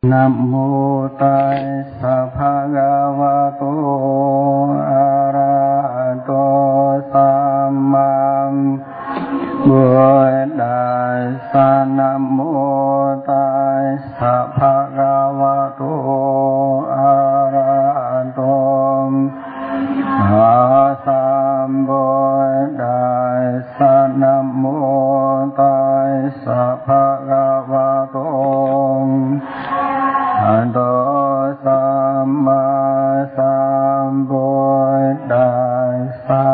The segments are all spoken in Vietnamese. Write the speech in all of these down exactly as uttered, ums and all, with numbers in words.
Nam mô Tassa Bhagavato Arahato Samma Buddhassa. Nam mô Tassa Bhagavato Arahato Sambuddhassa. Nam mô Tassa Bhagavato Arahato Samma Sambuddhassa.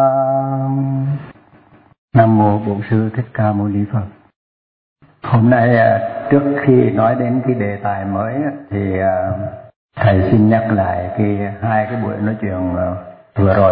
Nam mô Bổn Sư Thích Ca Mâu Ni Phật. Hôm nay trước khi nói đến cái đề tài mới thì thầy xin nhắc lại cái hai cái buổi nói chuyện vừa rồi.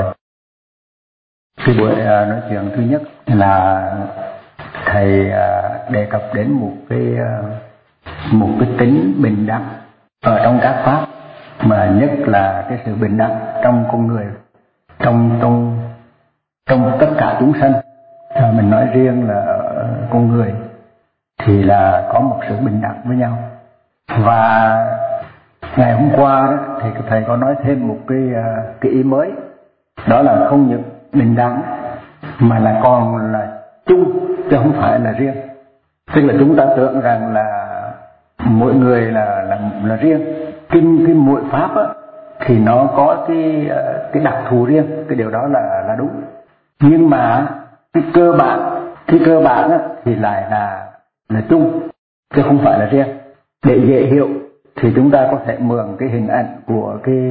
Cái buổi nói chuyện thứ nhất là thầy đề cập đến một cái một cái tính bình đẳng ở trong các pháp, mà nhất là cái sự bình đẳng trong con người, trong trong trong tất cả chúng sanh. À, mình nói riêng là con người thì là có một sự bình đẳng với nhau. Và ngày hôm qua đó, thì thầy có nói thêm một cái cái ý mới, đó là không những bình đẳng mà là còn là chung chứ không phải là riêng. Tức là chúng ta tưởng rằng là mỗi người là là là riêng. Kinh cái mỗi pháp á, thì nó có cái cái đặc thù riêng, cái điều đó là là đúng. Nhưng mà cái cơ bản cái cơ bản á, thì lại là là chung chứ không phải là riêng. Để dễ hiểu thì chúng ta có thể mượn cái hình ảnh của cái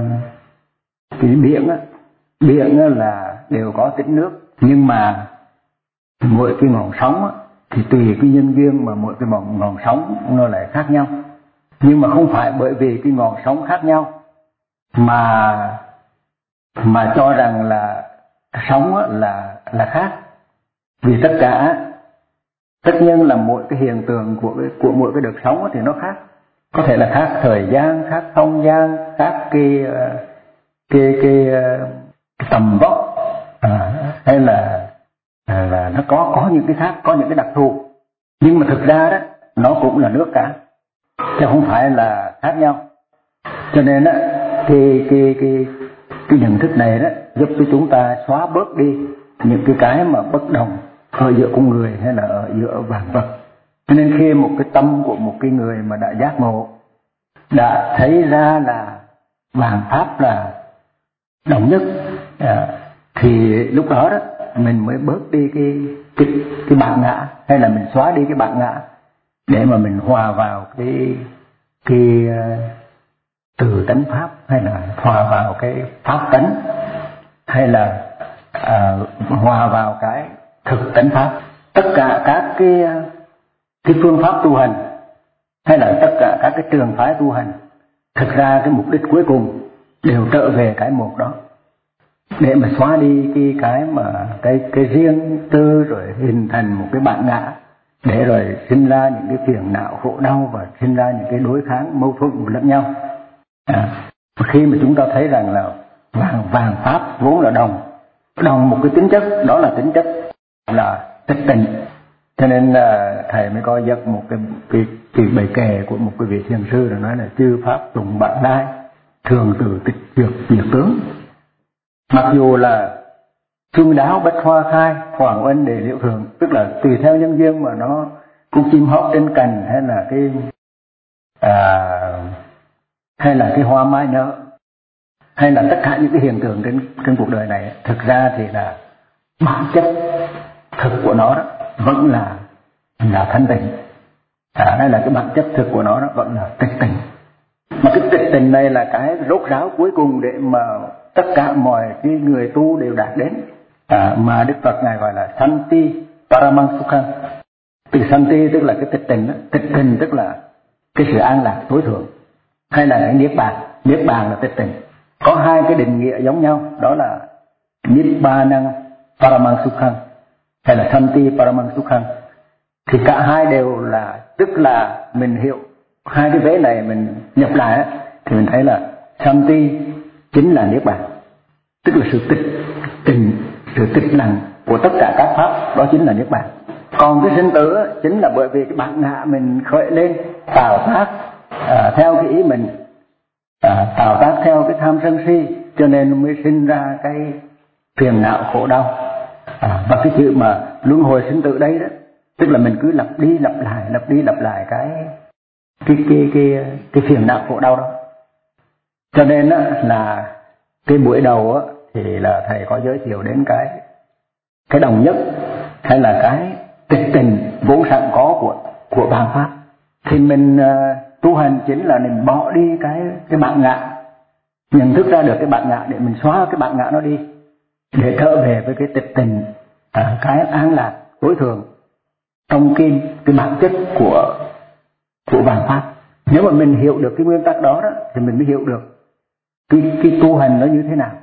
cái biển á. Biển á là đều có tính nước, nhưng mà mỗi cái ngọn sóng á, thì tùy cái nhân duyên mà mỗi cái ngọn, ngọn sóng nó lại khác nhau. Nhưng mà không phải bởi vì cái ngọn sóng khác nhau mà mà cho rằng là sóng á, là là khác. Vì tất cả tất nhiên là mỗi cái hiện tượng của cái, của mỗi cái đợt sóng á, thì nó khác. Có thể là khác thời gian, khác không gian, khác cái cái cái, cái tầm vóc, à, hay là À, là nó có có những cái khác, có những cái đặc thù, nhưng mà thực ra đó nó cũng là nước cả, chứ không phải là khác nhau. Cho nên đó cái cái cái cái nhận thức này đó giúp cho chúng ta xóa bớt đi những cái cái mà bất đồng ở giữa con người hay là ở giữa vạn vật. Cho nên khi một cái tâm của một cái người mà đã giác ngộ, đã thấy ra là vạn pháp là đồng nhất, à, thì lúc đó đó mình mới bớt đi cái cái cái bản ngã, hay là mình xóa đi cái bản ngã để mà mình hòa vào cái cái từ tánh pháp, hay là hòa vào cái pháp tánh, hay là à, hòa vào cái thực tánh pháp. Tất cả các cái cái phương pháp tu hành, hay là tất cả các cái trường phái tu hành, thực ra cái mục đích cuối cùng đều trở về cái một đó, để mà xóa đi cái cái mà cái cái riêng tư, rồi hình thành một cái bản ngã, để rồi sinh ra những cái phiền não khổ đau và sinh ra những cái đối kháng mâu thuẫn lẫn nhau. À, khi mà chúng ta thấy rằng là vàng vàng pháp vốn là đồng đồng một cái tính chất, đó là tính chất là tịch tịnh. Cho nên là thầy mới có giật một cái cái, cái bài kệ của một cái vị thiền sư, là nói là chư pháp tùng bản đai, thường từ tịch diệt diệt tướng. Mặc dù là xuân đáo bách hoa khai, hoàng oanh đề liễu thường, tức là tùy theo nhân duyên mà nó con chim hót trên cành, hay là cái à, hay là cái hoa mai nở, hay là tất cả những cái hiện tượng trên trên cuộc đời này, thực ra thì là bản chất thực của nó đó vẫn là là thanh tịnh. À, đây là cái bản chất thực của nó đó vẫn là tịch tịnh. Mà cái tịch tịnh này là cái rốt ráo cuối cùng để mà tất cả mọi cái người tu đều đạt đến, à, mà Đức Phật ngài gọi là Santi Paramang Sukhang. Từ Santi tức là cái tịch tịnh đó. Tịch tịnh tức là cái sự an lạc tối thượng, hay là cái niết bàn. Niết bàn là tịch tịnh. Có hai cái định nghĩa giống nhau, đó là Nibbānang Paramang Sukhang hay là Santi Paramang Sukhang. Thì cả hai đều là, tức là mình hiểu hai cái vế này mình nhập lại á, thì mình thấy là Santi chính là niết bàn, tức là sự tịch tình, sự tịch lặng của tất cả các pháp, đó chính là niết bàn. Còn cái sinh tử chính là bởi vì cái bản ngã mình khởi lên tạo tác à, theo cái ý mình, à, tạo tác theo cái tham sân si, cho nên mới sinh ra cái phiền não khổ đau. À, và cái chữ mà luân hồi sinh tử đây đó, tức là mình cứ lặp đi lặp lại, lặp đi lặp lại cái cái cái cái cái phiền não khổ đau đó. Cho nên á, là cái buổi đầu á, thì là thầy có giới thiệu đến cái cái đồng nhất, hay là cái tịch tình vốn sẵn có của của bản pháp. Thì mình uh, tu hành chính là mình bỏ đi cái cái bản ngã, nhận thức ra được cái bản ngã để mình xóa cái bản ngã nó đi, để trở về với cái tịch tình, à, cái an lạc tối thượng trong cái cái bản chất của của bản pháp. Nếu mà mình hiểu được cái nguyên tắc đó, đó thì mình mới hiểu được cái cái tu hành nó như thế nào.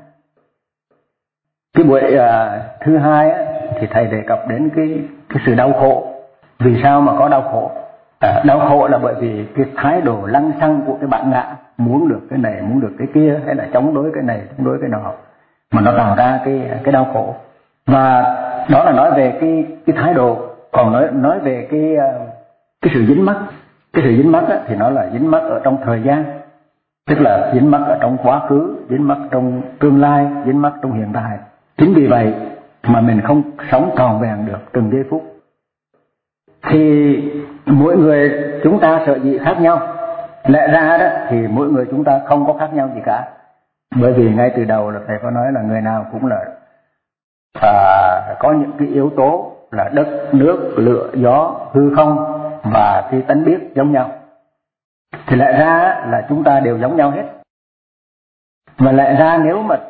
Cái buổi uh, thứ hai á, thì thầy đề cập đến cái cái sự đau khổ. Vì sao mà có đau khổ? À, đau khổ là bởi vì cái thái độ lăng xăng của cái bản ngã, muốn được cái này, muốn được cái kia, hay là chống đối cái này, chống đối cái nọ, mà nó tạo ra cái cái đau khổ. Và đó là nói về cái cái thái độ. Còn nói nói về cái cái sự dính mắc, cái sự dính mắc á, thì nó là dính mắc ở trong thời gian, tức là dính mắc ở trong quá khứ, dính mắc trong tương lai, dính mắc trong hiện tại. Chính vì vậy mà mình không sống trọn vẹn được từng giây phút. Thì mỗi người chúng ta sở dĩ khác nhau. Lẽ ra đó thì mỗi người chúng ta không có khác nhau gì cả. Bởi vì ngay từ đầu là thầy có nói là người nào cũng là à, có những cái yếu tố là đất, nước, lửa, gió, hư không và cái tánh biết giống nhau. Thì lẽ ra là chúng ta đều giống nhau hết. Và lẽ ra nếu mà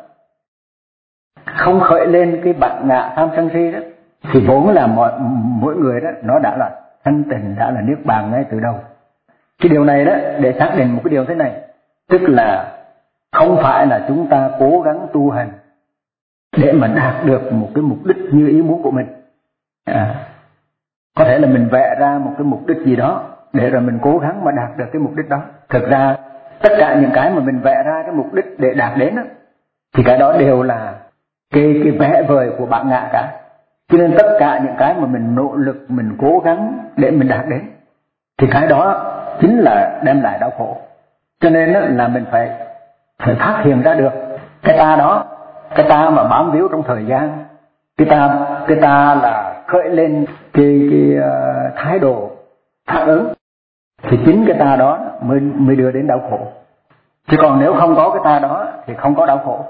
không khởi lên cái bản ngã tham sân si đó, thì vốn là mọi, mỗi người đó nó đã là thanh tịnh, đã là niết bàn ngay từ đầu. Cái điều này đó, để xác định một cái điều thế này, tức là không phải là chúng ta cố gắng tu hành để mà đạt được một cái mục đích như ý muốn của mình. À, có thể là mình vẽ ra một cái mục đích gì đó để rồi mình cố gắng mà đạt được cái mục đích đó. Thực ra tất cả những cái mà mình vẽ ra cái mục đích để đạt đến đó, thì cái đó đều là cái cái vẽ vời của bản ngã cả. Cho nên tất cả những cái mà mình nỗ lực, mình cố gắng để mình đạt đến, thì cái đó chính là đem lại đau khổ. Cho nên là mình phải phải phát hiện ra được cái ta đó, cái ta mà bám víu trong thời gian, cái ta cái ta là khởi lên cái cái uh, thái độ phản ứng, thì chính cái ta đó mới mới đưa đến đau khổ. Chứ còn nếu không có cái ta đó thì không có đau khổ.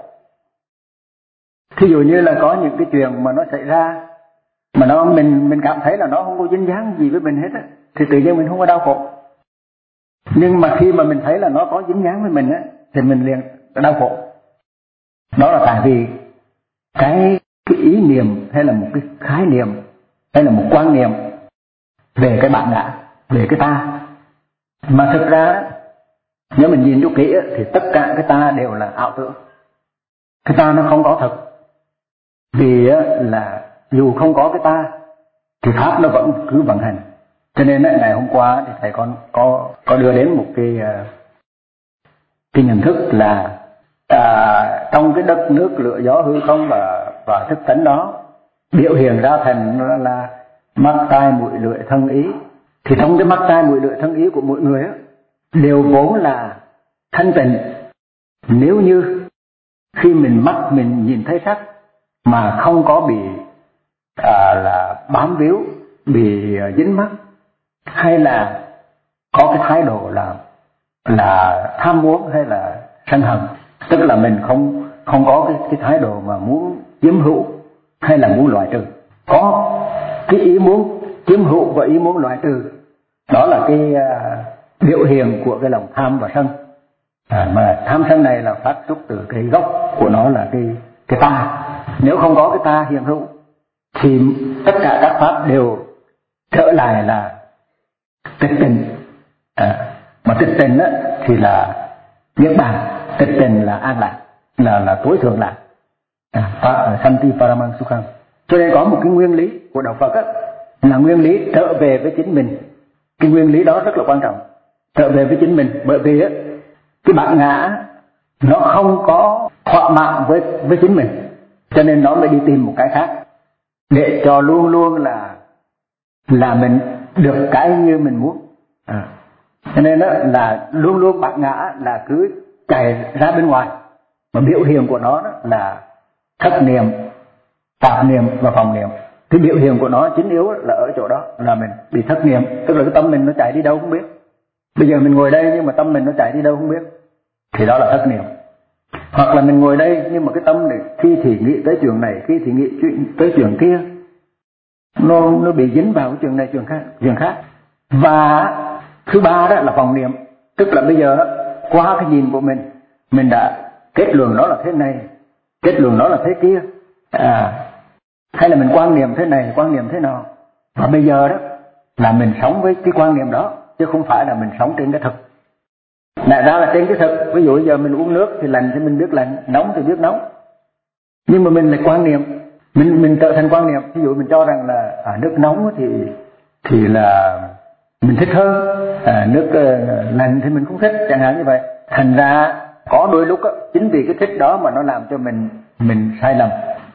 Thí dụ như là có những cái chuyện mà nó xảy ra mà nó mình mình cảm thấy là nó không có dính dáng gì với mình hết á, thì tự nhiên mình không có đau khổ. Nhưng mà khi mà mình thấy là nó có dính dáng với mình á, thì mình liền đau khổ. Đó là tại vì cái cái ý niệm hay là một cái khái niệm hay là một quan niệm về cái bản ngã, về cái ta. Mà thực ra nếu mình nhìn cho kỹ á, thì tất cả cái ta đều là ảo tưởng. Cái ta nó không có thật. Vì á, là dù không có cái ta thì pháp nó vẫn cứ vận hành. Cho nên á, ngày hôm qua thì thầy con có có đưa đến một cái cái nhận thức là à, trong cái đất nước lửa gió hư không và và thức tánh đó biểu hiện ra thành là mắt tai mũi lưỡi thân ý. Thì trong cái mắt tai mũi lưỡi thân ý của mỗi người á, đều vốn là thanh tịnh. Nếu như khi mình mắt mình nhìn thấy sắc mà không có bị à, là bám víu, bị dính mắc, hay là có cái thái độ là là tham muốn hay là sân hận, tức là mình không không có cái cái thái độ mà muốn chiếm hữu hay là muốn loại trừ. Có cái ý muốn chiếm hữu và ý muốn loại trừ, đó là cái uh, biểu hiện của cái lòng tham và sân. À, mà tham sân này là phát xuất từ cái gốc của nó là cái cái ta. Nếu không có cái ta hiện hữu thì tất cả các pháp đều trở lại là tịch tình. À, mà tịch tình á, thì là niết bàn, tịch tình là an lạc, là là tối thượng lạc. À, Santi Paramang Sukhang. Cho nên có một cái nguyên lý của đạo Phật á, là nguyên lý trở về với chính mình. Cái nguyên lý đó rất là quan trọng, trở về với chính mình. Bởi vì á, cái bản ngã nó không có thỏa mãn với với chính mình, cho nên nó mới đi tìm một cái khác để cho luôn luôn là là mình được cái như mình muốn. À, Cho nên đó là luôn luôn bát ngã là cứ chạy ra bên ngoài, mà biểu hiện của nó đó là thất niệm, tạp niệm và vọng niệm. Cái biểu hiện của nó chính yếu là ở chỗ đó, là mình bị thất niệm, tức là cái tâm mình nó chạy đi đâu không biết. Bây giờ mình ngồi đây nhưng mà tâm mình nó chạy đi đâu không biết, thì đó là thất niệm. Hoặc là mình ngồi đây nhưng mà cái tâm này khi thì nghĩ tới chuyện này, khi thì nghĩ chuyện tới chuyện kia, nó nó bị dính vào cái chuyện này chuyện khác chuyện khác. Và thứ ba đó là vọng niệm, tức là bây giờ qua cái nhìn của mình, mình đã kết luận nó là thế này, kết luận nó là thế kia, à, hay là mình quan niệm thế này, quan niệm thế nào, và bây giờ đó là mình sống với cái quan niệm đó, chứ không phải là mình sống trên cái thực. Lại ra là trên cái thực, ví dụ bây giờ mình uống nước thì lạnh thì mình biết lạnh, nóng thì biết nóng, nhưng mà mình lại quan niệm, mình mình trở thành quan niệm. Ví dụ mình cho rằng là à, nước nóng thì thì là mình thích hơn, à, nước uh, lạnh thì mình không thích, chẳng hạn như vậy. Thành ra có đôi lúc á, chính vì cái thích đó mà nó làm cho mình mình sai lầm.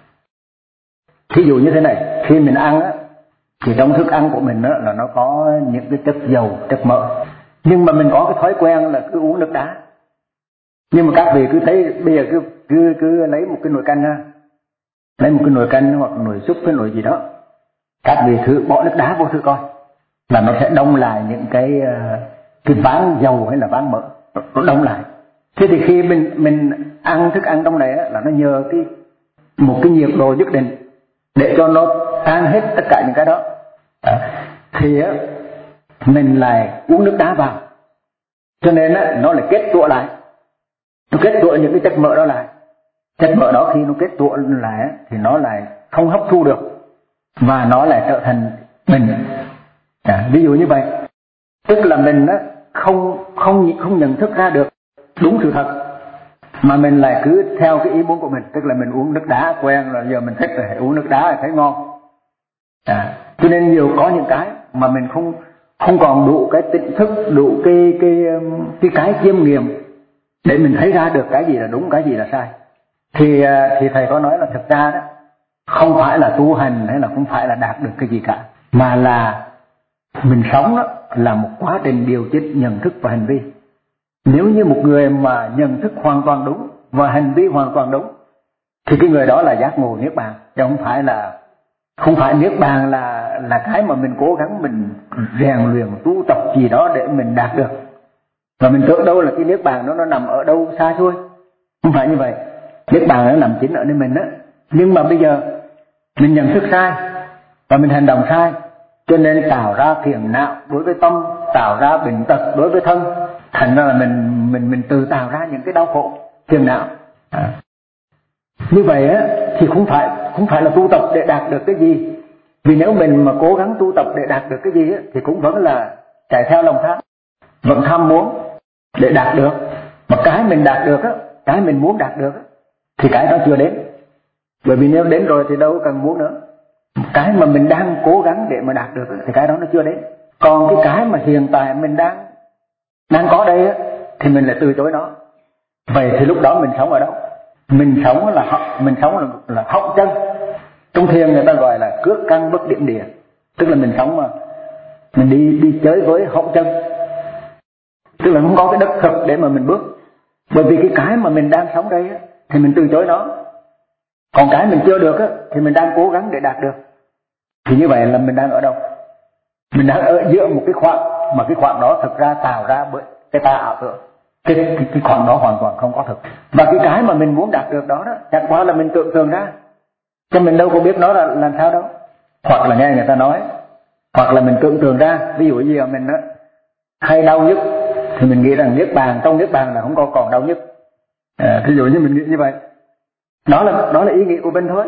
Ví dụ như thế này, khi mình ăn á, thì trong thức ăn của mình á, là nó có những cái chất dầu, chất mỡ, nhưng mà mình có cái thói quen là cứ uống nước đá. Nhưng mà các vị cứ thấy bây giờ cứ cứ cứ lấy một cái nồi canh ha, lấy một cái nồi canh hoặc nồi súp, cái nồi gì đó, các vị thử bỏ nước đá vô thử coi, là nó sẽ đông lại những cái cái ván dầu hay là ván mỡ, nó đông lại. Thế thì khi mình mình ăn thức ăn trong này á, là nó nhờ cái một cái nhiệt độ nhất định để cho nó tan hết tất cả những cái đó, à, thì á, mình lại uống nước đá vào, cho nên á, nó lại kết tụ lại, nó kết tụ những cái chất mỡ đó lại. Chất mỡ đó khi nó kết tụ lại á, thì nó lại không hấp thu được và nó lại trở thành bệnh. À, ví dụ như vậy, tức là mình á, không không không nhận thức ra được đúng sự thật, mà mình lại cứ theo cái ý muốn của mình, tức là mình uống nước đá quen rồi, giờ mình thích là uống nước đá là thấy ngon. À, cho nên nhiều có những cái mà mình không không còn đủ cái tỉnh thức, đủ cái cái cái cái chiêm nghiệm để mình thấy ra được cái gì là đúng, cái gì là sai. Thì thì thầy có nói là thực ra đó không phải là tu hành hay là không phải là đạt được cái gì cả, mà là mình sống đó là một quá trình điều chỉnh nhận thức và hành vi. Nếu như một người mà nhận thức hoàn toàn đúng và hành vi hoàn toàn đúng thì cái người đó là giác ngộ niết bàn, chứ không phải là không phải niết bàn là là cái mà mình cố gắng mình rèn luyện tu tập gì đó để mình đạt được. Và mình tưởng đâu là cái niết bàn nó nó nằm ở đâu xa xôi, không phải như vậy. Niết bàn nó nằm chính ở nơi mình đó. Nhưng mà bây giờ mình nhận thức sai và mình hành động sai, cho nên tạo ra phiền não đối với tâm, tạo ra bệnh tật đối với thân, thành ra là mình mình mình tự tạo ra những cái đau khổ phiền não. À, như vậy á thì không phải không phải là tu tập để đạt được cái gì. Vì nếu mình mà cố gắng tu tập để đạt được cái gì á, thì cũng vẫn là chạy theo lòng tham, vẫn tham muốn để đạt được. Mà cái mình đạt được á, cái mình muốn đạt được á, thì cái đó chưa đến. Bởi vì nếu đến rồi thì đâu cần muốn nữa. Cái mà mình đang cố gắng để mà đạt được á, thì cái đó nó chưa đến. Còn cái cái mà hiện tại mình đang đang có đây á, thì mình lại từ chối nó. Vậy thì lúc đó mình sống ở đâu? Mình sống là học, mình sống là, là hậu chân. Trong thiền người ta gọi là cước căn bất điểm địa, tức là mình sống mà mình đi đi chơi với hậu chân, tức là không có cái đất thực để mà mình bước. Bởi vì cái cái mà mình đang sống đây á, thì mình từ chối nó, còn cái mình chưa được á, thì mình đang cố gắng để đạt được. Thì như vậy là mình đang ở đâu? Mình đang ở giữa một cái khoảng, mà cái khoảng đó thực ra tạo ra bởi cái ta ảo tưởng. Cái, cái, cái khoảng đó hoàn toàn không có thực. Và cái cái mà mình muốn đạt được đó, đó chẳng qua là mình tưởng tượng ra, chứ mình đâu có biết nó là làm sao đâu. Hoặc là nghe người ta nói, hoặc là mình tưởng tượng ra. Ví dụ như là mình đó, hay đau nhức thì mình nghĩ rằng niết bàn, trong niết bàn là không có còn đau nhức. À, ví dụ như mình nghĩ như vậy, đó là đó là ý nghĩ của mình thôi.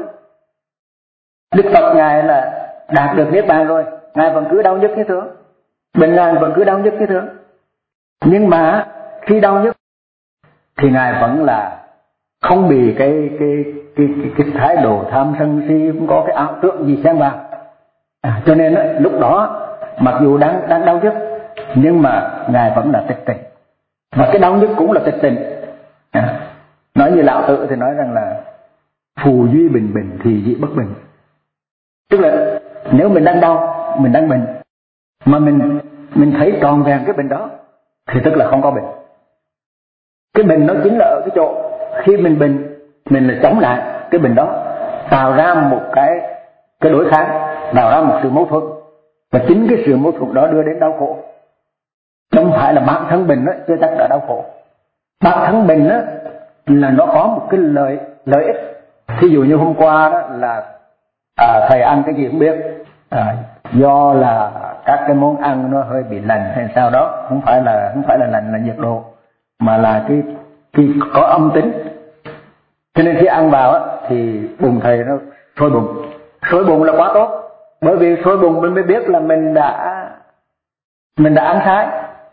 Đức Phật ngài là đạt được niết bàn rồi, ngài vẫn cứ đau nhức như thường, bệnh ngài vẫn cứ đau nhức như thường. Nhưng mà khi đau nhức thì ngài vẫn là không bị cái cái cái cái, cái thái độ tham sân si, không có cái ảo tưởng gì xen vào. À, cho nên đó, lúc đó mặc dù đang đang đau nhức nhưng mà ngài vẫn là tịch tỉnh, và cái đau nhức cũng là tịch tỉnh. À, nói như Lão Tử thì nói rằng là phù duy bình bình thì dị bất bình, tức là nếu mình đang đau, mình đang bệnh mà mình mình thấy tròn vẹn cái bệnh đó, thì tức là không có bệnh. Cái bệnh nó chính là ở cái chỗ khi mình bệnh, mình là chống lại cái bệnh đó, tạo ra một cái cái đối kháng, tạo ra một sự mâu thuẫn, và chính cái sự mâu thuẫn đó đưa đến đau khổ. Không phải là bản thân bệnh đó chưa chắc đã đau khổ. Bản thân bệnh đó là nó có một cái lợi lợi ích. Thí dụ như hôm qua đó là à, thầy ăn cái gì không biết, à, do là các cái món ăn nó hơi bị lạnh hay sao đó, không phải là không phải là lạnh là nhiệt độ, mà là cái cái có âm tính. Cho nên khi ăn vào á, thì bụng thầy nó sôi bụng. Sôi bụng là quá tốt, bởi vì sôi bụng mình mới biết là mình đã mình đã ăn sai.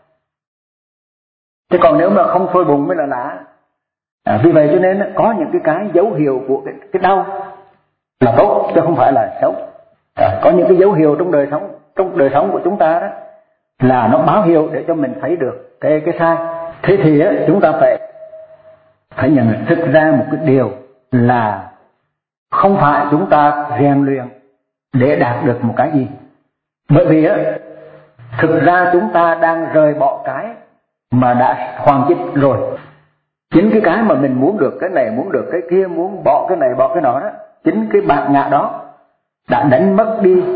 Chứ còn nếu mà không sôi bụng mới là lạ. À, vì vậy cho nên có những cái cái dấu hiệu của cái, cái đau là tốt chứ không phải là xấu. À, có những cái dấu hiệu trong đời sống trong đời sống của chúng ta đó là nó báo hiệu để cho mình thấy được cái cái sai. Thế thì á, chúng ta phải phải nhận thức ra một cái điều là không phải chúng ta rèn luyện để đạt được một cái gì. Bởi vì á, thực ra chúng ta đang rời bỏ cái mà đã hoàn chỉnh rồi. Chính cái cái mà mình muốn được cái này, muốn được cái kia, muốn bỏ cái này, bỏ cái nọ đó, chính cái bản ngã đó đã đánh mất đi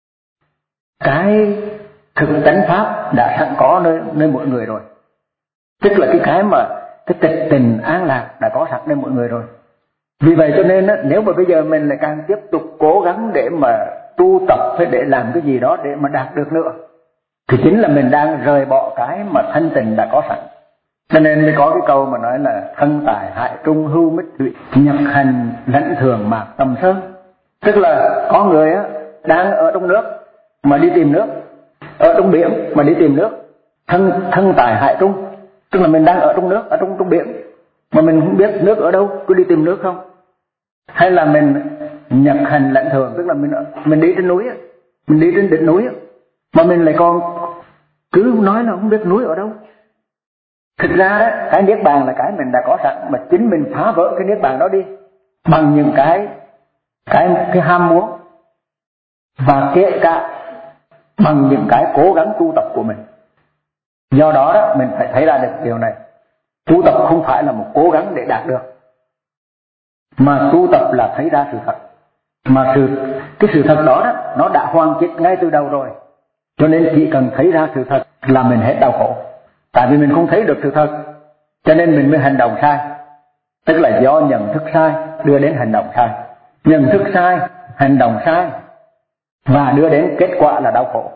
cái thực tánh pháp đã sẵn có nơi, nơi mỗi người rồi. Tức là cái cái mà cái tịch tình an lạc đã có sẵn nơi mỗi người rồi. Vì vậy cho nên á, nếu mà bây giờ mình lại càng tiếp tục cố gắng để mà tu tập hay để làm cái gì đó để mà đạt được nữa, thì chính là mình đang rời bỏ cái mà thanh tịnh đã có sẵn. Cho nên mới có cái câu mà nói là thân tài hại trung hưu mít thủy, nhập hành lãnh thường mạc tâm sơn. Tức là có người á, đang ở trong nước mà đi tìm nước, ở trong biển mà đi tìm nước. Thân thân tài hại trung, tức là mình đang ở trong nước, ở trong trong biển mà mình không biết nước ở đâu, cứ đi tìm nước không. Hay là mình nhập hành lãnh thường, tức là mình mình đi trên núi, mình đi trên đỉnh núi mà mình lại còn cứ nói là không biết núi ở đâu. Thực ra đó, cái niết bàn là cái mình đã có sẵn, mà chính mình phá vỡ cái niết bàn đó đi bằng những cái cái cái ham muốn, và kể cả bằng những cái cố gắng tu tập của mình. Do đó đó mình phải thấy ra được điều này, tu tập không phải là một cố gắng để đạt được, mà tu tập là thấy ra sự thật. Mà sự cái sự thật đó, đó nó đã hoàn chỉnh ngay từ đầu rồi. Cho nên chỉ cần thấy ra sự thật là mình hết đau khổ. Tại vì mình không thấy được sự thật, cho nên mình mới hành động sai. Tức là do nhận thức sai đưa đến hành động sai, nhận thức sai, hành động sai, và đưa đến kết quả là đau khổ.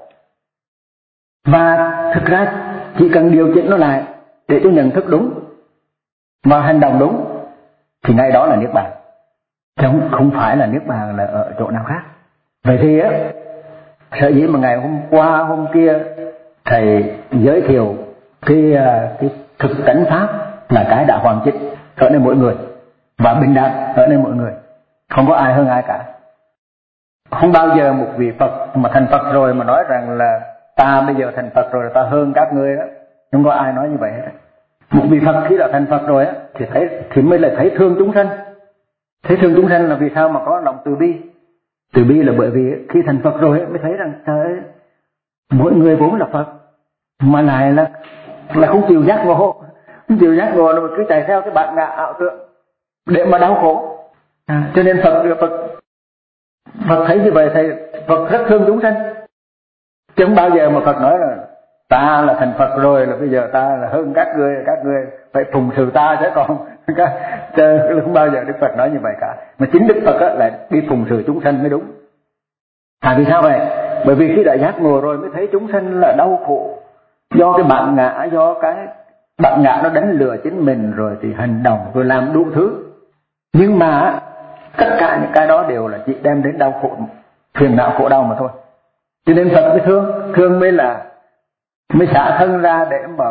Và thực ra chỉ cần điều chỉnh nó lại để cho nhận thức đúng và hành động đúng thì ngay đó là niết bàn, chứ không, không phải là niết bàn là ở chỗ nào khác. Vậy thì á, sở dĩ mà ngày hôm qua hôm kia thầy giới thiệu cái cái thực tánh pháp là cái đã hoàn chỉnh ở nơi mỗi người và bình đẳng ở nơi mỗi người, không có ai hơn ai cả. Không bao giờ một vị Phật mà thành Phật rồi mà nói rằng là ta bây giờ thành Phật rồi là ta hơn các ngươi đó, không có ai nói như vậy hết. Một vị Phật khi đã thành Phật rồi á thì thấy thì mới là thấy thương chúng sanh. Thấy thương chúng sanh là vì sao? Mà có lòng từ bi. Từ bi là bởi vì khi thành Phật rồi ấy, mới thấy rằng trời ơi, mỗi người vốn là Phật mà lại là là không chịu giác ngộ, không chịu giác ngộ là cứ chạy theo cái bản ngã ảo tưởng để mà đau khổ. À, cho nên Phật Phật Phật thấy như vậy thầy Phật rất thương chúng sanh. Chứ không bao giờ mà Phật nói là ta là thành Phật rồi là bây giờ ta là hơn các ngươi, các ngươi phải phụng sự ta chứ còn không bao giờ Đức Phật nói như vậy cả. Mà chính Đức Phật á, là đi phụng sự chúng sanh mới đúng. À vì sao vậy? Bởi vì khi đã giác ngộ rồi mới thấy chúng sanh là đau khổ do cái bản ngã, do cái bản ngã nó đánh lừa chính mình, rồi thì hành động rồi làm đủ thứ. Nhưng mà tất cả những cái đó đều là chỉ đem đến đau khổ, phiền não khổ đau mà thôi. Cho nên Phật mới thương, thương mới là mới xả thân ra để mà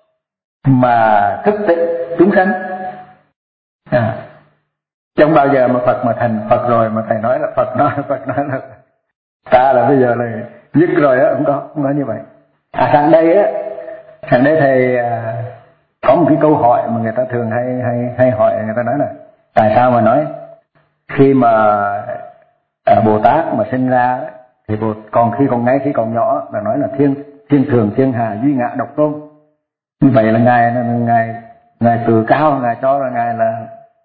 mà thức tỉnh chúng sanh. À, chứ không bao giờ mà Phật mà thành Phật rồi mà thầy nói là Phật nói Phật nói là ta là bây giờ là dứt rồi á, không có không có như vậy. À sáng đây á, sáng đây thầy à, có một cái câu hỏi mà người ta thường hay hay hay hỏi, người ta nói là tại sao mà nói khi mà à, Bồ Tát mà sinh ra thì Bồ, còn khi còn ngay khi còn nhỏ là nói là thiên thiên thường thiên hà duy ngã độc tôn. Như vậy là ngài ngài ngài tự cao, ngài cho là ngài là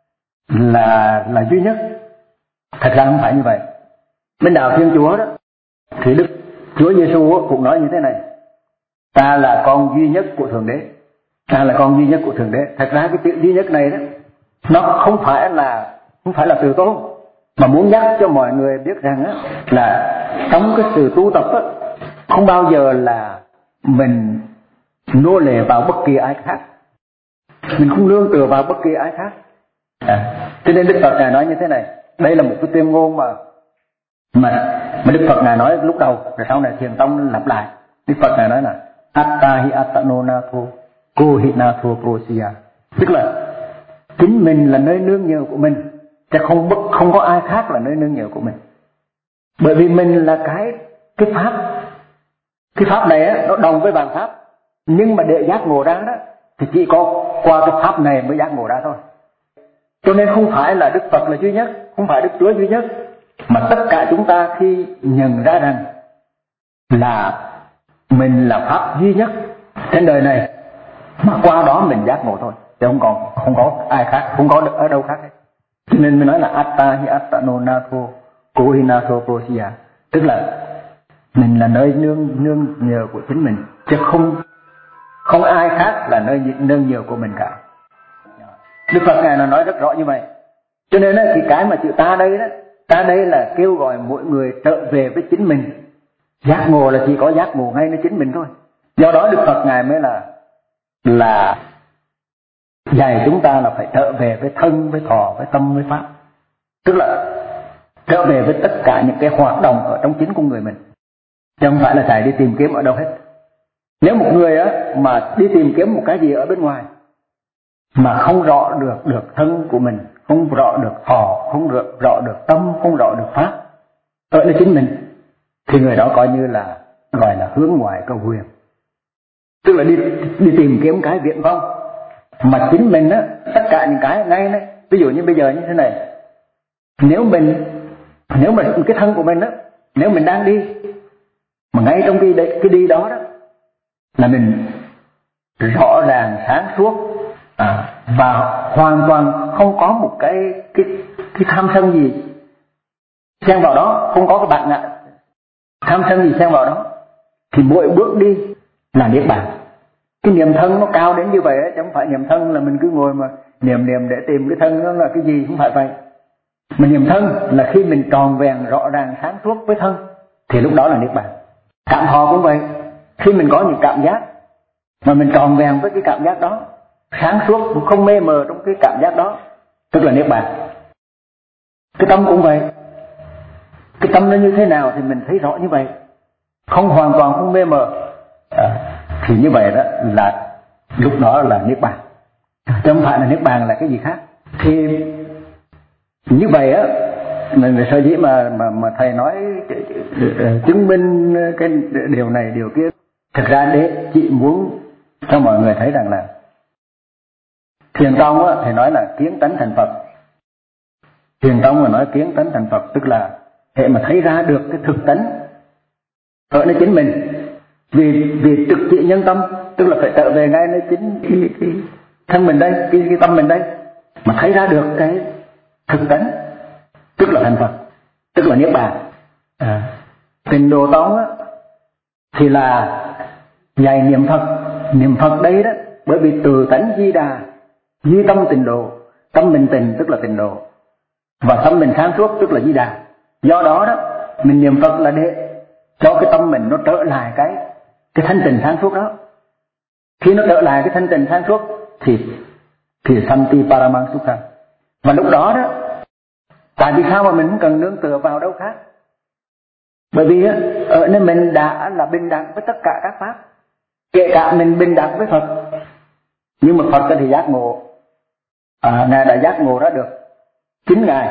là là duy nhất. Thật ra không phải như vậy. Bên đạo Thiên Chúa đó thì Đức Chúa Giêsu cũng nói như thế này: ta là con duy nhất của Thượng Đế. Ta là con duy nhất của Thượng Đế. Thật ra cái chữ duy nhất này đó, nó không phải là không phải là từ tôn, mà muốn nhắc cho mọi người biết rằng á, là trong cái sự tu tập á, không bao giờ là mình nô lệ vào bất kỳ ai khác, mình không nương tựa vào bất kỳ ai khác. À, cho nên Đức Phật ngài nói như thế này. Đây là một cái tuyên ngôn mà mà mà Đức Phật ngài nói lúc đầu, rồi sau này Thiền Tông lặp lại. Đức Phật ngài nói là Atta hi attano natho ko hi natho prosya, tức là chính mình là nơi nương nhờ của mình, chứ không không có ai khác là nơi nương nhờ của mình. Bởi vì mình là cái cái pháp, cái pháp này á, nó đồng với vạn pháp, nhưng mà để giác ngộ ra đó thì chỉ có qua cái pháp này mới giác ngộ ra thôi. Cho nên không phải là Đức Phật là duy nhất, không phải Đức Chúa duy nhất, mà tất cả chúng ta khi nhận ra rằng là mình là pháp duy nhất trên đời này, mà qua đó mình giác ngộ thôi, chứ không còn không có ai khác, không có ở đâu khác hết. Cho nên mình nói là Atta hi attano natho ko hi natho prosya, tức là mình là nơi nương nương nhờ của chính mình, chứ không không ai khác là nơi nương nhờ của mình cả. Đức Phật ngài nó nói rất rõ như vậy. Cho nên thì cái mà chữ ta đây đó, ta đây là kêu gọi mỗi người trở về với chính mình. Giác ngộ là chỉ có giác ngộ ngay nơi chính mình thôi. Do đó Đức Phật ngài mới là là dạy chúng ta là phải trở về với thân, với thọ, với tâm, với pháp. Tức là trở về với tất cả những cái hoạt động ở trong chính con người mình, chứ không phải là chạy đi tìm kiếm ở đâu hết. Nếu một người á mà đi tìm kiếm một cái gì ở bên ngoài mà không rõ được được thân của mình, không rõ được thọ, không rõ được tâm, không rõ được pháp ở nơi chính mình, thì người đó coi như là gọi là hướng ngoại cầu huyền, tức là đi đi tìm kiếm cái viễn vông mà chính mình á, tất cả những cái ngay đấy. Ví dụ như bây giờ như thế này, nếu mình nếu mà cái thân của mình á, nếu mình đang đi mà ngay trong cái cái đi đó đó là mình rõ ràng sáng suốt, à, và hoàn toàn không có một cái cái cái tham sân gì xen vào đó, không có cái bạn ngại tham sân gì xen vào đó, thì mỗi bước đi là niết bàn. Cái niệm thân nó cao đến như vậy ấy, chứ không phải niệm thân là mình cứ ngồi mà niệm niệm để tìm cái thân nó là cái gì, không phải vậy. Mà niệm thân là khi mình tròn vẹn rõ ràng sáng suốt với thân thì lúc đó là niết bàn. Cảm thọ cũng vậy, khi mình có những cảm giác mà mình tròn vẹn với cái cảm giác đó, sáng suốt cũng không mê mờ trong cái cảm giác đó, tức là niết bàn. Cái tâm cũng vậy, cái tâm nó như thế nào thì mình thấy rõ như vậy, không hoàn toàn không mê mờ, à, thì như vậy đó là lúc đó là niết bàn, chứ không phải là niết bàn là cái gì khác. Thì như vậy á, mình sở dĩ mà mà mà thầy nói chứng minh cái điều này điều kia, thực ra để chị muốn cho mọi người thấy rằng là Thiền Tông á, thầy nói là kiến tánh thành Phật. Thiền Tông mà nói kiến tánh thành Phật, tức là hệ mà thấy ra được cái thực tánh ở nơi chính mình. Vì vì trực trị nhân tâm, tức là phải trở về ngay nơi chính cái, cái thân mình đây, cái, cái tâm mình đây, mà thấy ra được cái thực tánh, tức là thành Phật, tức là niết bàn. À, Tịnh Độ Tông á, thì là dạy niệm Phật. Niệm Phật đây đó, bởi vì từ tánh Di Đà, duy tâm tịnh độ, tâm mình tịnh tức là tịnh độ, và tâm mình sáng suốt tức là Di Đà. Do đó đó, mình niệm Phật là để cho cái tâm mình nó trở lại cái cái thanh tịnh sáng suốt đó. Khi nó trở lại cái thanh tịnh sáng suốt thì thì Santi Paramang Sukha. Và lúc đó đó, tại vì sao mà mình không cần nương tựa vào đâu khác? Bởi vì á, ở nơi mình đã là bình đẳng với tất cả các pháp, kể cả mình bình đẳng với Phật. Nhưng mà Phật thì giác ngộ, à, Ngài đã giác ngộ ra được chính Ngài,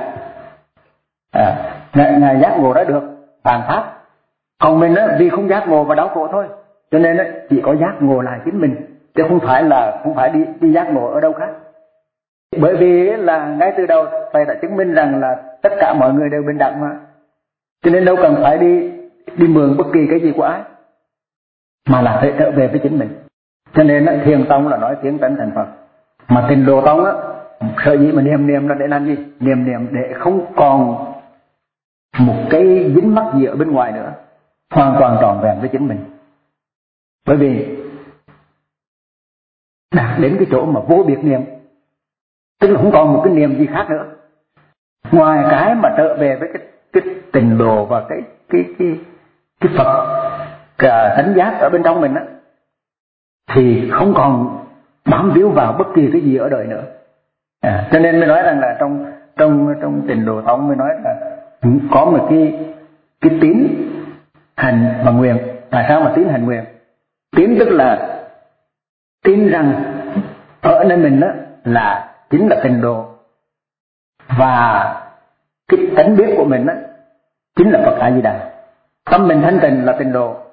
à, Ngài, Ngài giác ngộ ra được vạn pháp. Còn mình á, vì không giác ngộ và đau khổ thôi, cho nên á, chỉ có giác ngộ lại chính mình, chứ không phải là không phải đi đi giác ngộ ở đâu khác. Bởi vì là ngay từ đầu thầy đã chứng minh rằng là tất cả mọi người đều bình đẳng mà, cho nên đâu cần phải đi đi mượn bất kỳ cái gì của ai, mà là phải trở về với chính mình. Cho nên á, Thiền tông là nói tiếng tánh thành Phật, mà Tịnh Độ tông á, sở dĩ mà niệm niệm là để làm gì? Niệm niệm để không còn một cái dính mắc gì ở bên ngoài nữa, hoàn toàn trọn vẹn với chính mình. Bởi vì đạt đến cái chỗ mà vô biệt niệm, tức là không còn một cái niệm gì khác nữa ngoài cái mà trở về với cái cái Tịnh Độ và cái cái cái cái Phật cả tánh giác ở bên trong mình á, thì không còn bám víu vào bất kỳ cái gì ở đời nữa. À, cho nên mới nói rằng là trong trong trong Tịnh Độ tông mới nói là có một cái cái tín hành và nguyện. Tại sao mà tín hành nguyện? Tín tức là tin rằng ở nơi mình đó là chính là Tịnh Độ, và cái tánh biết của mình đó chính là Phật A Di Đà. Tâm mình thanh tịnh là Tịnh Độ,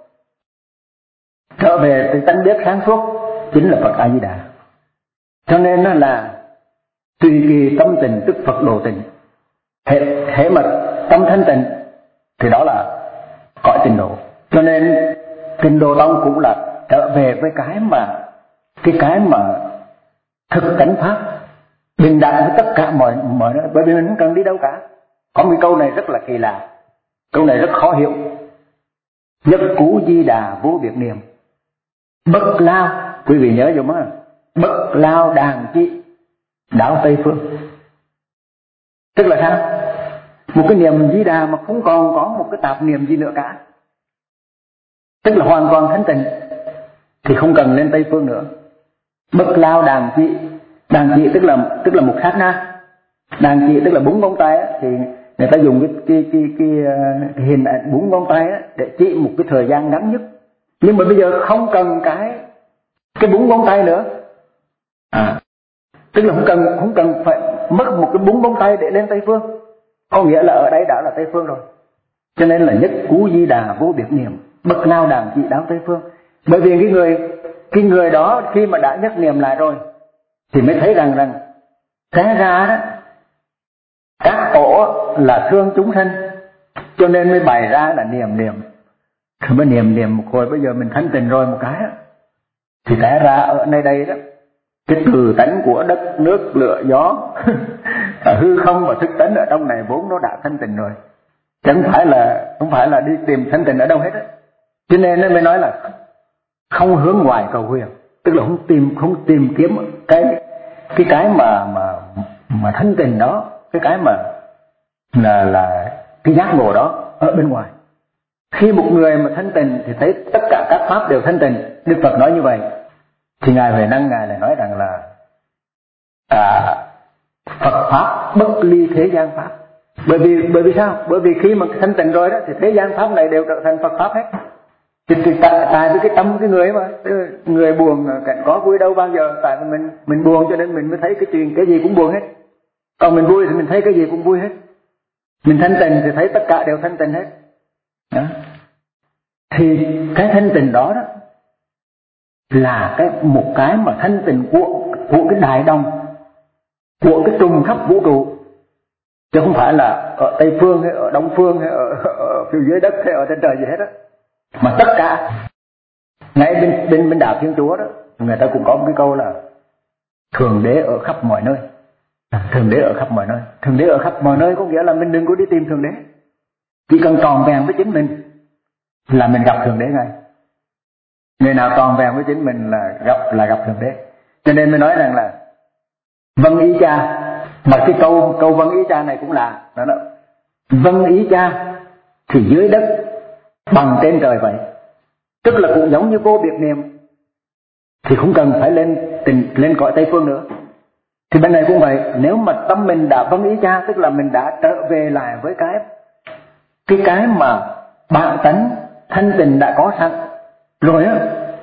trở về từ tánh biết sáng suốt chính là Phật A Di Đà. Cho nên nó là tùy kỳ tâm tịnh tức Phật độ tịnh. Thế, thế mà tâm thanh tịnh thì đó là cõi Tịnh Độ. Cho nên Tịnh Độ tông cũng là trở về với cái mà cái cái mà thực tánh pháp, bình đẳng với tất cả mọi mọi nơi. Bởi vì mình không cần đi đâu cả. Có một câu này rất là kỳ lạ, câu này rất khó hiểu. Nhất cú di đà vô biệt niệm, bất lao, quý vị nhớ dùm á, bất lao đàn chi đảo Tây Phương. Tức là sao? Một cái niệm di đà mà không còn có một cái tạp niệm gì nữa cả, tức là hoàn toàn thanh tịnh, thì không cần lên Tây Phương nữa. Bất lao đàn chi, đàn chi tức là tức là một sát na, đàn chi tức là bốn ngón tay á, thì người ta dùng cái cái cái, cái, cái hình ảnh bốn ngón tay á để chỉ một cái thời gian ngắn nhất. Nhưng mà bây giờ không cần cái cái bốn ngón tay nữa, à, tức là không cần không cần phải mất một cái bốn ngón tay để lên Tây Phương, có nghĩa là ở đây đã là Tây Phương rồi. Cho nên là nhất cú di đà vô biệt niệm, bất lao đàn chi đáo Tây Phương. Bởi vì cái người cái người đó khi mà đã nhất niệm lại rồi thì mới thấy rằng rằng té ra đó các tổ là thương chúng sanh, cho nên mới bày ra là niệm niệm. Thì mới niệm niệm một hồi, bây giờ mình thanh tịnh rồi một cái đó, thì té ra ở nơi đây đó, cái từ tánh của đất nước lửa gió hư không và thức tánh ở trong này vốn nó đã thanh tịnh rồi, chứ không phải là không phải là đi tìm thanh tịnh ở đâu hết á. Cho nên nó mới nói là không hướng ngoài cầu huyền, tức là không tìm không tìm kiếm cái cái cái mà mà mà thanh tịnh đó, cái cái mà là là cái giác ngộ đó ở bên ngoài. Khi một người mà thanh tịnh thì thấy tất cả các pháp đều thanh tịnh. Đức Phật nói như vậy thì ngài Huệ Năng ngài lại nói rằng là à, Phật pháp bất ly thế gian pháp. Bởi vì bởi vì sao? Bởi vì khi mà thanh tịnh rồi đó thì thế gian pháp này đều trở thành Phật pháp hết. Thì, thì tại, tại vì cái tâm cái người mà người buồn cảnh có vui đâu bao giờ, tại vì mình mình buồn cho nên mình mới thấy cái chuyện cái gì cũng buồn hết. Còn mình vui thì mình thấy cái gì cũng vui hết. Mình thanh tịnh thì thấy tất cả đều thanh tịnh hết. Đó. Thì cái thanh tịnh đó đó là cái một cái mà thanh tịnh của của cái đại đồng, của cái trùng khắp vũ trụ, chứ không phải là ở Tây Phương hay ở Đông Phương hay ở, ở phía dưới đất hay ở trên trời gì hết á. Mà tất cả ngay bên bên bên đạo Thiên Chúa đó, người ta cũng có một cái câu là Thượng Đế ở khắp mọi nơi. Thượng Đế ở khắp mọi nơi. Thượng Đế ở khắp mọi nơi có nghĩa là mình đừng có đi tìm Thượng Đế, chỉ cần tròn vẹn với chính mình là mình gặp Thượng Đế ngay. Người nào tròn vẹn với chính mình là gặp là gặp Thượng Đế. Cho nên mới nói rằng là vâng ý cha, mà cái câu câu vâng ý cha này cũng là đó đó. Vâng ý cha thì dưới đất bằng trên trời vậy. Tức là cũng giống như vô biệt niệm thì không cần phải lên tình, lên cõi Tây Phương nữa. Thì bên này cũng vậy, nếu mà tâm mình đã vâng ý cha, tức là mình đã trở về lại với cái cái cái mà bản tánh thanh tịnh đã có sẵn rồi á,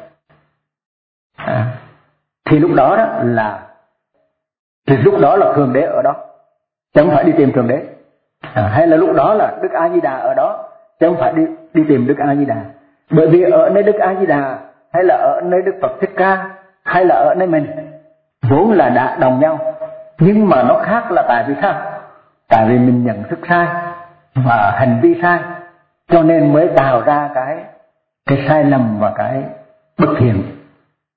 à, thì lúc đó đó là thì lúc đó là Thượng Đế ở đó, chứ không phải đi tìm Thượng Đế. À, hay là lúc đó là Đức A Di Đà ở đó, chứ không phải đi đi tìm Đức A Di Đà. Bởi vì ở nơi Đức A Di Đà hay là ở nơi Đức Phật Thích Ca hay là ở nơi mình vốn là đã đồng nhau, nhưng mà nó khác là tại vì sao? Tại vì mình nhận thức sai và hành vi sai, cho nên mới tạo ra cái cái sai lầm và cái bất thiện.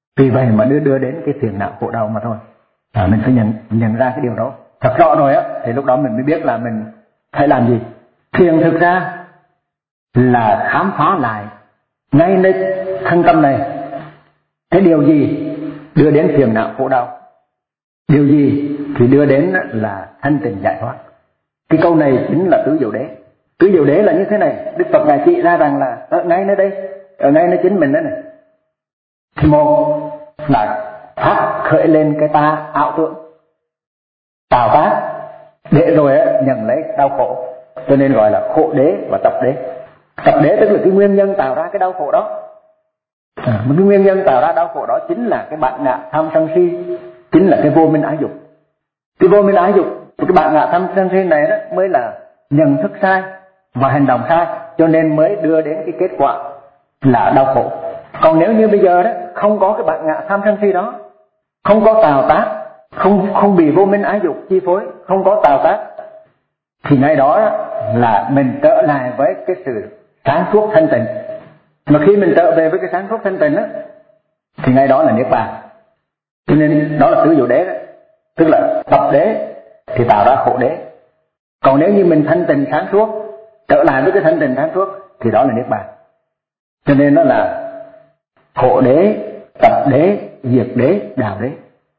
Vì vậy mà đưa đưa đến cái phiền não khổ đau mà thôi. À, mình phải nhận nhận ra cái điều đó thật rõ rồi á, thì lúc đó mình mới biết là mình phải làm gì. Thiền thực ra là khám phá lại ngay nơi thân tâm này, cái điều gì đưa đến phiền não khổ đau, điều gì thì đưa đến là thanh tịnh giải thoát. Cái câu này chính là tứ diệu đế. Tứ diệu đế là như thế này, Đức Phật ngài chỉ ra rằng là ở ngay nơi đây, ở ngay nơi chính mình đó này. Thì một là phát khởi lên cái ta ảo tưởng, tạo tác để rồi nhận lấy đau khổ, cho nên gọi là khổ đế và tập đế. Tập đế tức là cái nguyên nhân tạo ra cái đau khổ đó. À, cái nguyên nhân tạo ra đau khổ đó chính là cái bản ngã tham sân si, chính là cái vô minh ái dục. Cái vô minh ái dục, cái bản ngã tham sân si này đó mới là nhận thức sai và hành động sai, cho nên mới đưa đến cái kết quả là đau khổ. Còn nếu như bây giờ đó không có cái bản ngã tham sân si đó, không có tạo tác, không không bị vô minh ái dục chi phối, không có tạo tác, thì ngay đó là mình trở lại với cái sự sáng suốt thanh tịnh. Mà khi mình trở về với cái sáng suốt thanh tịnh đó, thì ngay đó là niết bàn. Cho nên đó là tứ diệu đế đó. Tức là tập đế thì tạo ra khổ đế. Còn nếu như mình thanh tịnh sáng suốt, trở lại với cái thanh tịnh sáng suốt, thì đó là niết bàn. Cho nên nó là khổ đế, tập đế, diệt đế, đạo đế.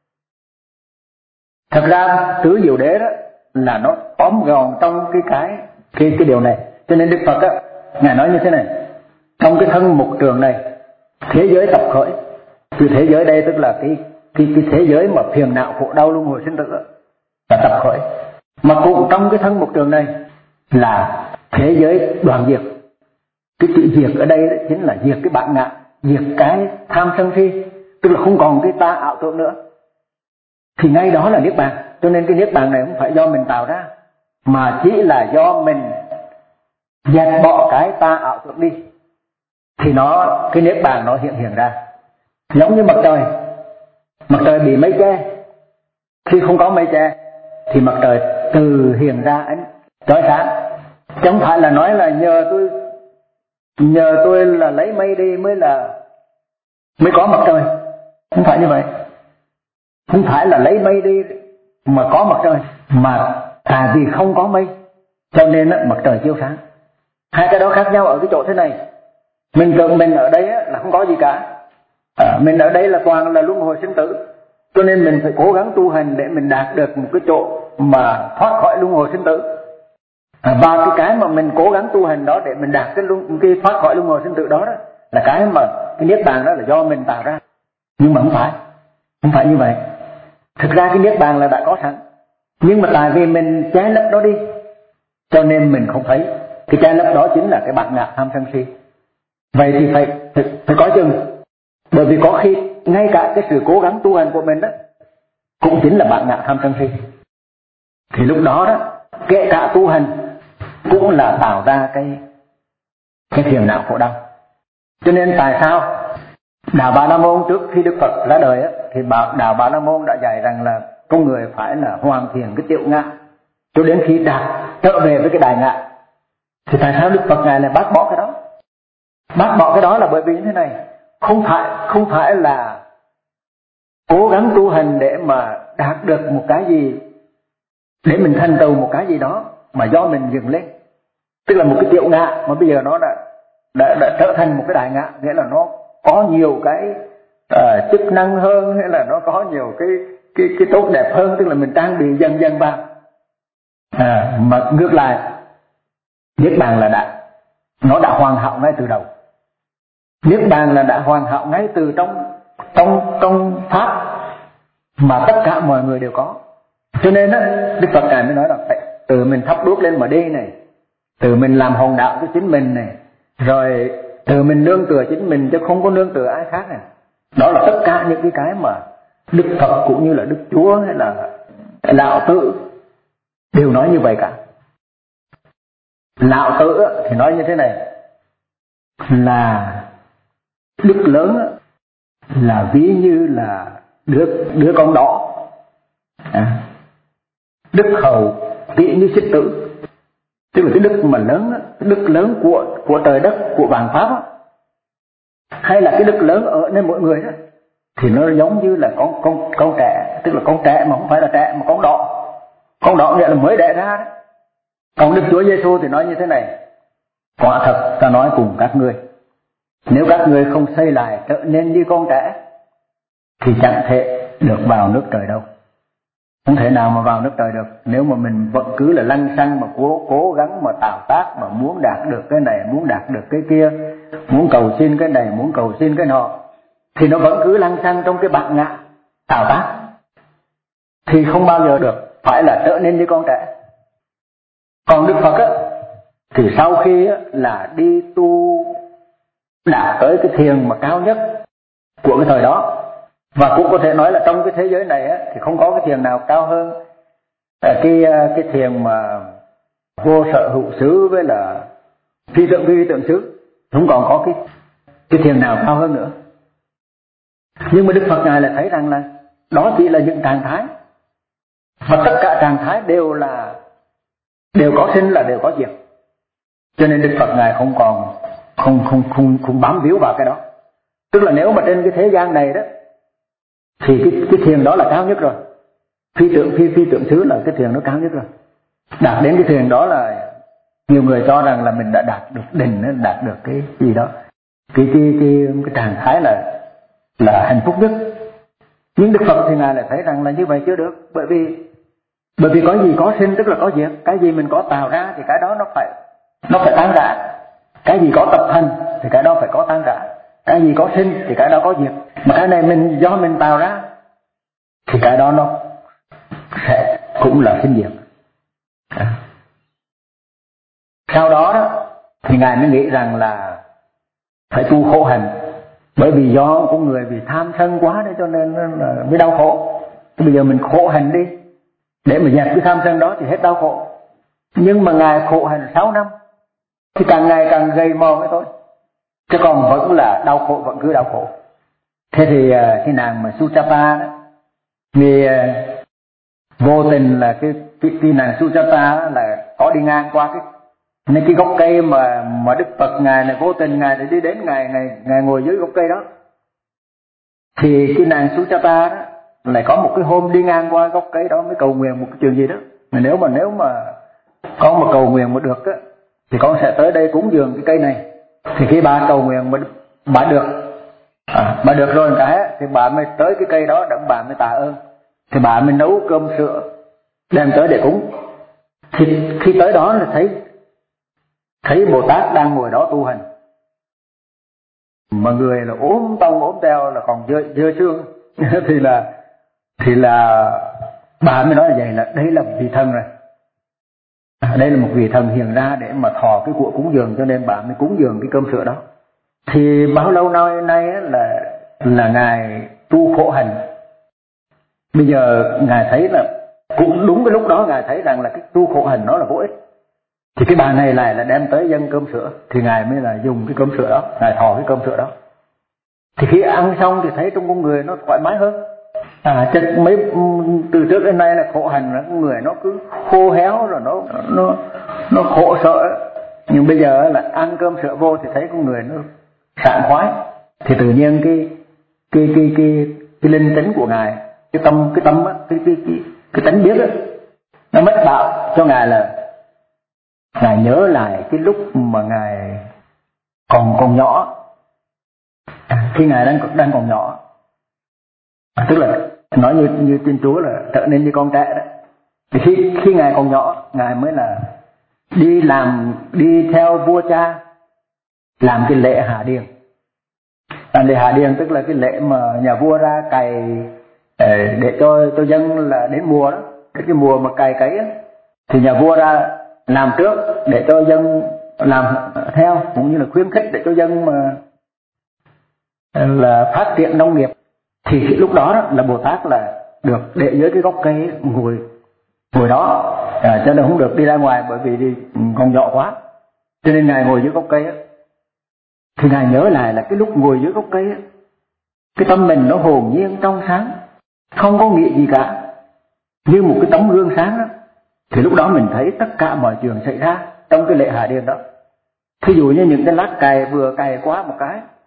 Thật ra tứ diệu đế đó là nó tóm gọn trong cái cái cái cái điều này. Cho nên Đức Phật á, ngài nói như thế này: trong cái thân mục trường này, thế giới tập khởi. Thì thế giới đây tức là cái cái cái thế giới mà phiền não khổ đau luân hồi sinh tử là tập khởi. Mà cũng trong cái thân mục trường này là thế giới đoạn diệt. Cái chữ diệt ở đây chính là diệt cái bản ngã, diệt cái tham sân si, tức là không còn cái ta ảo tưởng nữa. Thì ngay đó là niết bàn. Cho nên cái niết bàn này không phải do mình tạo ra, mà chỉ là do mình dẹp bỏ cái ta ảo tưởng đi, thì nó cái niết bàn nó hiện hiện ra. Giống như mặt trời, mặt trời bị mây che, khi không có mây che thì mặt trời từ hiện ra ánh chói sáng. Chứ không phải là nói là nhờ tôi nhờ tôi là lấy mây đi mới là mới có mặt trời, không phải như vậy. Không phải là lấy mây đi mà có mặt trời, mà tại vì không có mây cho nên mặt trời chiếu sáng. Hai cái đó khác nhau ở cái chỗ thế này. Mình tưởng mình ở đây là không có gì cả, à, mình ở đây là toàn là luân hồi sinh tử, cho nên mình phải cố gắng tu hành để mình đạt được một cái chỗ mà thoát khỏi luân hồi sinh tử. À, và cái cái mà mình cố gắng tu hành đó để mình đạt cái, luân, cái thoát khỏi luân hồi sinh tử đó, đó là cái mà cái niết bàn đó là do mình tạo ra. Nhưng mà không phải, không phải như vậy. Thực ra cái niết bàn là đã có sẵn, nhưng mà tại vì mình che lấp đó đi, cho nên mình không thấy. Cái che lấp đó chính là cái bản ngã tham sân si. Vậy thì phải, phải, phải có chừng. Bởi vì có khi ngay cả cái sự cố gắng tu hành của mình đó cũng chính là bản ngã tham sân si. Thì lúc đó đó, kể cả tu hành cũng là tạo ra cái cái phiền não khổ đau. Cho nên tại sao Đạo Bà La Môn trước khi Đức Phật ra đời á, thì Đạo Bà La Môn đã dạy rằng là con người phải là hoàn thiện cái tiểu ngã cho đến khi đạt trở về với cái đại ngã. Thì tại sao Đức Phật ngài lại bác bỏ cái đó? Bác bỏ cái đó là bởi vì như thế này, không phải không phải là cố gắng tu hành để mà đạt được một cái gì, để mình thành tựu một cái gì đó, mà do mình dừng lên. Tức là một cái tiểu ngã mà bây giờ nó đã đã, đã trở thành một cái đại ngã, nghĩa là nó có nhiều cái uh, chức năng hơn, hay là nó có nhiều cái cái cái tốt đẹp hơn, tức là mình trang bị dần dần vào. À, mà ngược lại, niết bàn là đã nó đã hoàn hảo ngay từ đầu. Niết bàn là đã hoàn hảo ngay từ trong trong trong pháp mà tất cả mọi người đều có. Cho nên á, Đức Phật ngài mới nói là phải từ mình thắp đuốc lên mà đi này, từ mình làm hòn đạo cho chính mình này, rồi từ mình nương tựa chính mình chứ không có nương tựa ai khác này. Đó là tất cả những cái cái mà Đức Phật cũng như là Đức Chúa hay là Lão Tử đều nói như vậy cả. Lão Tử thì nói như thế này, là đức lớn là ví như là đứa đứa con đỏ, à, đức hầu ví như xích tử. Tức là cái đức mà lớn, cái đức lớn của của trời đất, của vạn pháp, hay là cái đức lớn ở nơi mỗi người đó, thì nó giống như là con con con trẻ, tức là con trẻ mà không phải là trẻ mà con đỏ. Con đỏ nghĩa là mới đẻ ra đó. Còn Đức Chúa Giêsu thì nói như thế này: quả thật ta nói cùng các ngươi, nếu các ngươi không xây lại trở nên như con trẻ thì chẳng thể được vào nước trời đâu. Không thể nào mà vào nước trời được nếu mà mình vẫn cứ là lăng xăng mà cố cố gắng mà tạo tác, mà muốn đạt được cái này, muốn đạt được cái kia, muốn cầu xin cái này, muốn cầu xin cái nọ, thì nó vẫn cứ lăng xăng trong cái bản ngã tạo tác, thì không bao giờ được, phải là trở nên như con trẻ. Còn Đức Phật á, thì sau khi á, là đi tu đạt tới cái thiền mà cao nhất của cái thời đó, và cũng có thể nói là trong cái thế giới này á, thì không có cái thiền nào cao hơn cái cái thiền mà vô sở hữu xứ với là phi tượng phi tượng xứ, không còn có cái cái thiền nào cao hơn nữa. Nhưng mà Đức Phật ngài lại thấy rằng là đó chỉ là những trạng thái, và tất cả trạng thái đều là đều có sinh là đều có diệt. Cho nên Đức Phật ngài không còn không không không không bám víu vào cái đó. Tức là nếu mà trên cái thế gian này đó thì cái cái thiền đó là cao nhất rồi. Phi tượng phi phi tượng xứ là cái thiền nó cao nhất rồi. Đạt đến cái thiền đó là nhiều người cho rằng là mình đã đạt được đỉnh, đạt được cái gì đó, cái cái cái cái trạng thái là là hạnh phúc nhất. Nhưng Đức Phật thì ngài lại thấy rằng là như vậy chưa được, bởi vì bởi vì có gì có sinh tức là có diệt. Cái gì mình có tạo ra thì cái đó nó phải nó phải tan rã. Cái gì có tập thành thì cái đó phải có tan rã. Cái gì có sinh thì cái đó có diệt. Mà cái này mình do mình tạo ra thì cái đó nó sẽ cũng là sinh diệt. À. Sau đó đó thì ngài mới nghĩ rằng là phải tu khổ hạnh, bởi vì do con người vì tham sân quá đấy cho nên là mới đau khổ. Thì bây giờ mình khổ hạnh đi để mà dẹp cái tham sân đó thì hết đau khổ. Nhưng mà ngài khổ hạnh sáu năm thì càng ngày càng gầy mòn ấy thôi, chứ còn vẫn là đau khổ, vẫn cứ đau khổ. Thế thì cái nàng mà Suchapa đó, vì vô tình là cái cái, cái nàng Suchapa là có đi ngang qua cái nên cái gốc cây mà mà Đức Phật ngài này vô tình ngài để đi đến ngài ngài ngài ngồi dưới gốc cây đó. Thì cái nàng Suchapa đó lại có một cái hôm đi ngang qua gốc cây đó mới cầu nguyện một cái chuyện gì đó. Mà nếu mà nếu mà con mà cầu nguyện mà được á thì con sẽ tới đây cúng dường cái cây này. Thì khi bà cầu nguyện mà bà được à, bà được rồi cái thì bà mới tới cái cây đó để bà mới tạ ơn. Thì bà mới nấu cơm sữa đem tới để cúng. Thì khi tới đó là thấy thấy Bồ Tát đang ngồi đó tu hành, mà người là ốm tông ốm teo là còn dơ, dơ xương. thì là thì là bà mới nói là vậy, là đây là một vị thần rồi, à, đây là một vị thần hiện ra để mà thọ cái của cúng dường, cho nên bà mới cúng dường cái cơm sữa đó. Thì bao lâu nay nay là là ngài tu khổ hạnh. Bây giờ ngài thấy là cũng đúng cái lúc đó ngài thấy rằng là cái tu khổ hạnh nó là vô ích. Thì cái bà này lại là đem tới dâng cơm sữa, thì ngài mới là dùng cái cơm sữa đó, ngài thọ cái cơm sữa đó. Thì khi ăn xong thì thấy trong con người nó thoải mái hơn. À, chứ mấy từ trước đến nay là khổ hành là con người nó cứ khô héo rồi nó nó nó khổ sở. Nhưng bây giờ là ăn cơm sữa vô thì thấy con người nó sảng khoái. Thì tự nhiên cái cái cái cái cái linh tính của ngài, cái tâm cái tâm á, cái cái cái cái tánh biết á, nó mất bảo cho ngài là ngài nhớ lại cái lúc mà ngài còn còn nhỏ. À, khi ngài đang đang còn nhỏ, à, tức là nói như như Thiên Chúa là trở nên như con trẻ đó. Thì khi khi ngài còn nhỏ, ngài mới là đi làm đi theo vua cha làm cái lễ hạ điền. Làm lễ hạ điền tức là cái lễ mà nhà vua ra cày để cho cho dân là đến mùa đó, cái cái mùa mà cày cấy á, thì nhà vua ra làm trước để cho dân làm theo, cũng như là khuyến khích để cho dân mà là phát triển nông nghiệp. Thì lúc đó, đó là Bồ Tát là được để dưới cái gốc cây ngồi ngồi đó, à, cho nên không được đi ra ngoài bởi vì đi còn nhỏ quá, cho nên ngài ngồi dưới gốc cây á. Thì ngài nhớ lại là cái lúc ngồi dưới gốc cây á, cái tâm mình nó hồn nhiên trong sáng, không có nghĩ gì cả, như một cái tấm gương sáng đó. Thì lúc đó mình thấy tất cả mọi chuyện xảy ra trong cái lễ hạ điền đó. Thí dụ như những cái lát cày vừa cày quá một cái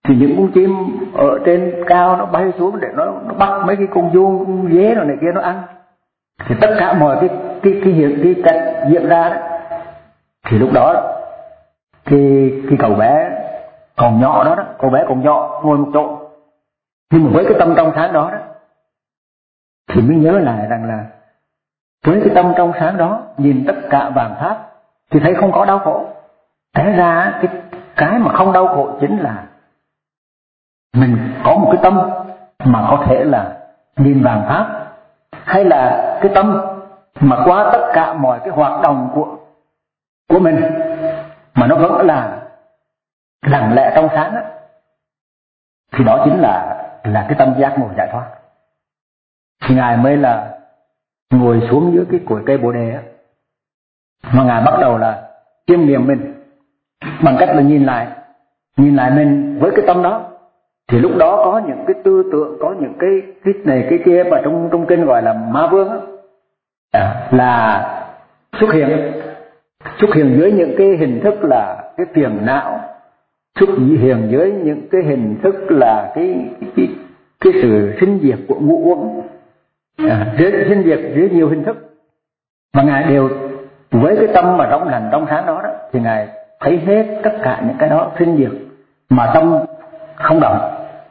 thì những con chim ở trên cao nó bay xuống để nó, nó bắt mấy cái con vuông, con dế rồi này kia nó ăn. Thì tất cả mọi cái cái cái hiện cái cảnh diễn ra đó, thì lúc đó cái cái cậu bé còn nhỏ đó, đó cậu bé còn nhỏ ngồi một chỗ, nhưng mà với cái tâm trong sáng đó đó thì mới nhớ lại rằng là với cái tâm trong sáng đó nhìn tất cả vạn pháp thì thấy không có đau khổ. Té ra cái cái mà không đau khổ chính là mình có một cái tâm mà có thể là nhìn vạn pháp, hay là cái tâm mà qua tất cả mọi cái hoạt động của của mình mà nó vẫn là lặng lẽ trong sáng đó, thì đó chính là là cái tâm giác ngộ giải thoát. Thì ngài mới là ngồi xuống dưới cái cội cây bồ đề á, mà ngài bắt đầu là chiêm nghiệm mình bằng cách là nhìn lại nhìn lại mình với cái tâm đó. Thì lúc đó có những cái tư tưởng, có những cái cái này cái kia mà trong trong kinh gọi là ma vương á, à, là xuất hiện xuất hiện dưới những cái hình thức là cái phiền não, xuất hiện dưới những cái hình thức là cái cái cái sự sinh diệt của ngũ uẩn, à, dưới sinh diệt dưới nhiều hình thức, mà ngài đều với cái tâm mà rộng lành trong sáng đó, đó thì ngài thấy hết tất cả những cái đó sinh diệt mà tâm không động.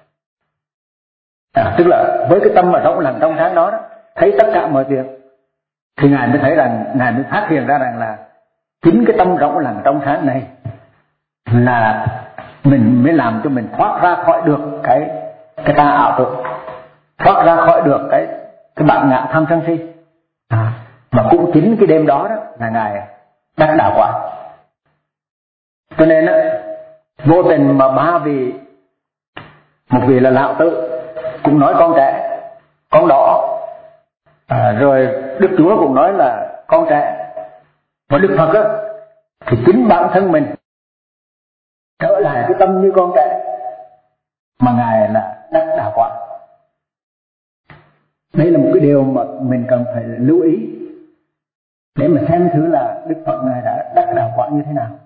À, tức là với cái tâm mà rộng lành trong sáng đó, đó thấy tất cả mọi việc, thì ngài mới thấy rằng ngài mới phát hiện ra rằng là chính cái tâm rộng lành trong sáng này là mình mới làm cho mình thoát ra khỏi được cái cái ta ảo tưởng, thoát ra khỏi được cái cái bản ngã tham sân si. À, và cũng chính cái đêm đó đó là ngài đắc đạo quả. Cho nên á, vô tình mà ba vị, một vị là Lão Tử cũng nói con trẻ, con đỏ, à, rồi Đức Chúa cũng nói là con trẻ, và Đức Phật á thì chính bản thân mình trở lại cái tâm như con trẻ mà ngài là đắc đạo quả. Đây là một cái điều mà mình cần phải lưu ý để mà xem thử là Đức Phật ngài đã đắc đạo quả như thế nào.